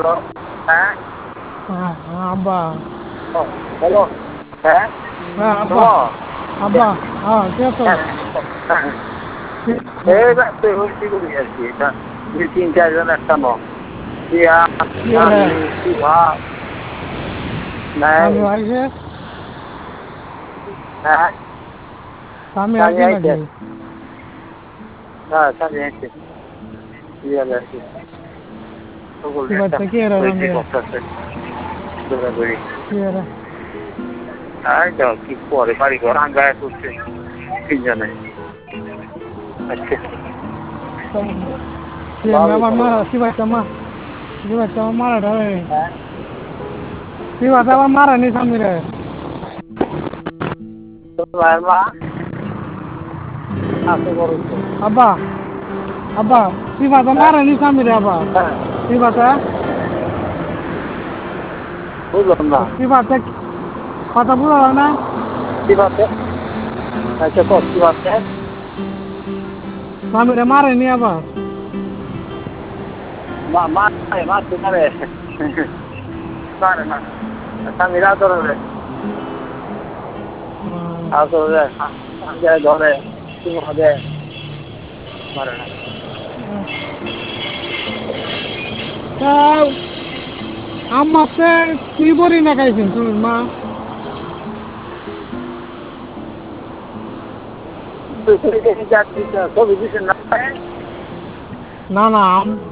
hello হ্যাঁ আব্বা hello হ্যাঁ হ্যাঁ আব্বা হ্যালো আব্বা হ্যাঁ কে তো এই রাতে হয়েছি করি আর কি এটা দুই তিন চারজন একটা ন দিয়া আমি শিবা নাই আমি আইছে হ্যাঁ আমি স্বামী আইছে আইছে নাকি হ্যাঁ স্বামী আইছে দিয়া আইছে সকল কি একটা বাচ্চা কি এরা হয়েছে রান্ধে করতেছে দৌড়াদৌড়ি কি এরা আর যাও কি করে বাড়ি ঘর আঙ্গায় করছে তিনজনে আচ্ছা আমার মারা কি বাচ্চা আমার মারা ঢালে হ্যাঁ কি বাচ্চা আমার মারা নি স্বামী রে তোমার মা আছে বড় তো আব্বা আব্বা কি বাচ্চা হ্যাঁ মারা নি স্বামী রে আব্বা হ্যাঁ কি বাচ্চা বুঝলাম না কি বাচ্চা কথা বুঝলো না কি বাতে আচ্ছা কত কি বাতে স্বামী রে মারে নি আবার মা তো মারে মারে না স্বামীরা ধরে ধরে ধরে হবে মারে না আমাকে কি বলি না খাইছেন শুনুন মা ছবি দিচ্ছেন না না না